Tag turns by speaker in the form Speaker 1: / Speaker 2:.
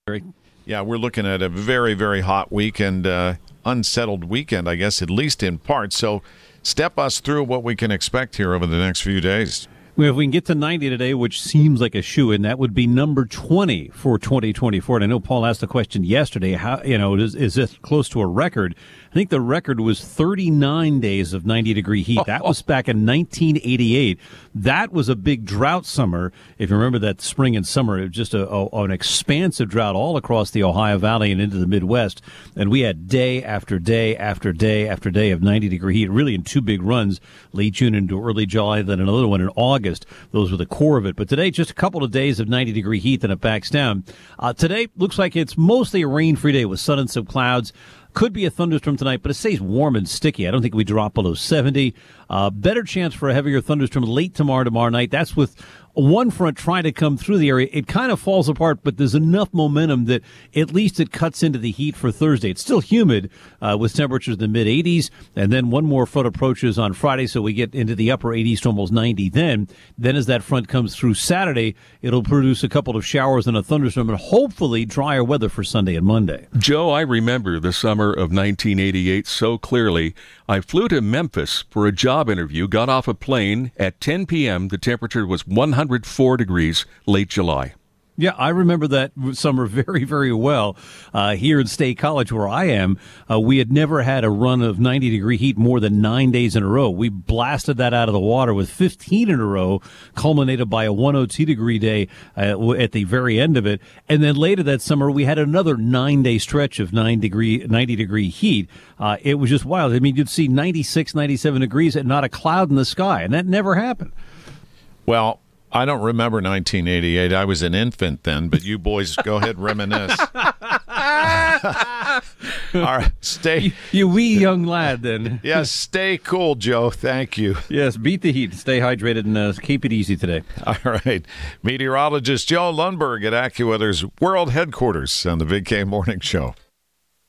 Speaker 1: Yeah, we're looking at a very, very hot week and unsettled weekend, I guess, at least in part. So step us through what we can expect here over the next few days.
Speaker 2: Well, if we can get to 90 today, which seems like a shoo-in, that would be number 20 for 2024. And I know Paul asked the question yesterday, how, is this close to a record? I think the record was 39 days of 90-degree heat. That was back in 1988. That was a big drought summer. If you remember that spring and summer, it was just an expansive drought all across the Ohio Valley and into the Midwest. And we had day after day after day after day of 90-degree heat, really in two big runs, late June into early July, then another one in August. Those were the core of it. But today, just a couple of days of 90-degree heat, then it backs down. Today, looks like it's mostly a rain-free day with sun and some clouds. Could be a thunderstorm tonight, but it stays warm and sticky. I don't think we drop below 70. Better chance for a heavier thunderstorm late tomorrow night. That's with one front trying to come through the area. It kind of falls apart, but there's enough momentum that at least it cuts into the heat for Thursday. It's still humid with temperatures in the mid-80s, and then one more front approaches on Friday, so we get into the upper 80s to almost 90 then. Then as that front comes through Saturday, it'll produce a couple of showers and a thunderstorm, and hopefully drier weather for Sunday and Monday.
Speaker 3: Joe, I remember the summer of 1988 so clearly. I flew to Memphis for a job interview, got off a plane. At 10 p.m., the temperature was 104 degrees, late July.
Speaker 2: Yeah, I remember that summer very, very well. Here in State College, where I am, we had never had a run of 90-degree heat more than 9 days in a row. We blasted that out of the water with 15 in a row, culminated by a 102-degree day at the very end of it. And then later that summer, we had another 9-day stretch of 90-degree heat. It was just wild. I mean, you'd see 96, 97 degrees and not a cloud in the sky, and that never happened.
Speaker 1: Well, I don't remember 1988. I was an infant then, but you boys go ahead and reminisce. All right, stay.
Speaker 2: You wee young lad then.
Speaker 1: Yes, stay cool, Joe. Thank you.
Speaker 2: Yes, beat the heat. Stay hydrated and keep it easy today.
Speaker 1: All right. Meteorologist Joe Lundberg at AccuWeather's World Headquarters on the Big K Morning Show.